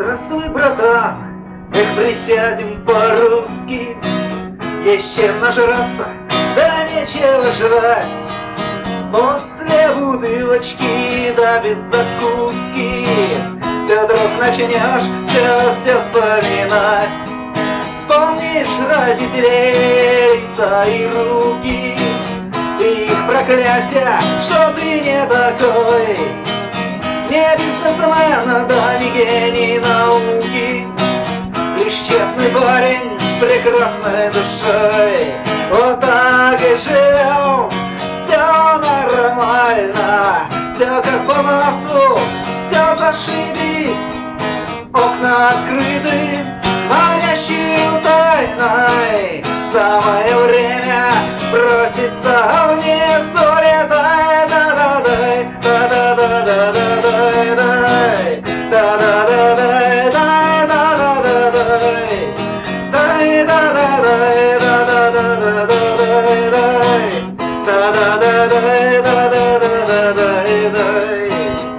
Здравствуй, братан, эх, присядем по-русски. Есть чем нажраться, да нечего жрать. После бутылочки, да без закуски, ты вдруг начнешь все вспоминать. Вспомнишь родителей, лица и руки, и их проклятия, что ты не такой. Не бизнесмен, да не гений науки, лишь честный парень с прекрасной душой. Вот так и живем, все нормально, все как по маслу, все зашибись. Окна открыты, манящие тайной, самое время броситься вниз, улетай, да-да-дай, да-да-да-да-да-дай, да-да-да-дай, да-да-да-да-дай, дай-да-да-дай, да-да-да-да-дай, да-да-да-дай, да-да-да-да-дай.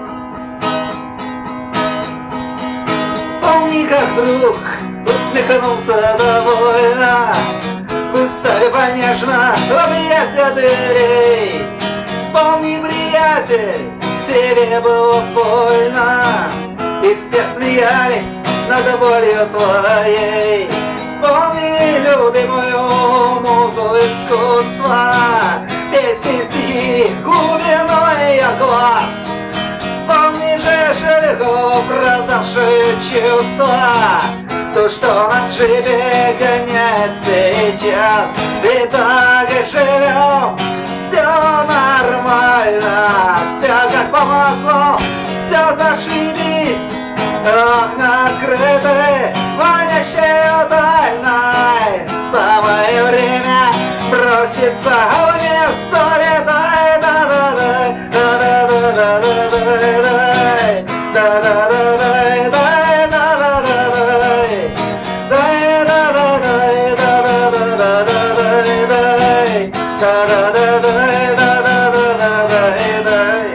Вспомни, как вдруг усмехнулся довольно, выставив нежно в объятия дверей. Вспомни, приятель, тебе было больно, и все смеялись над болью твоей. Вспомни любимую музу искусства, песни, стихи, глубиной от глаз. Вспомни же широко продавшие чувства, то, что на джипе гоняет сейчас. И так и живем, все нормально, все как по маслу, все зашибись. Окна открыты, манящие тайной, самое время броситься вниз, улетай, да-да-дай, да-да-да-да-дай, да-да-да-дай, да-да-да-дай, да-да-да-дай, да-да-да-да-дай, да-да-да-дай, да-да-да-дай.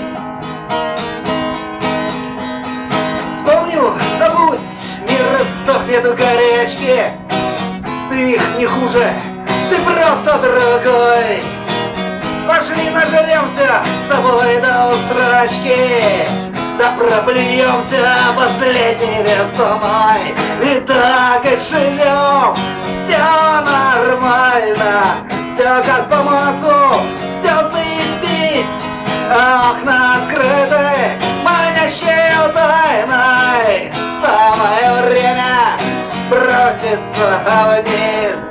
Вспомнил, забудь, мир растопнет в горячке. Ты их не хуже, ты просто другой. Пошли нажремся с тобой до устрачки, да проплюемся последней весной. И так и живем, все нормально, все как по маслу, все заебись. Окна открыты, манящие тайной, самое время броситься вниз.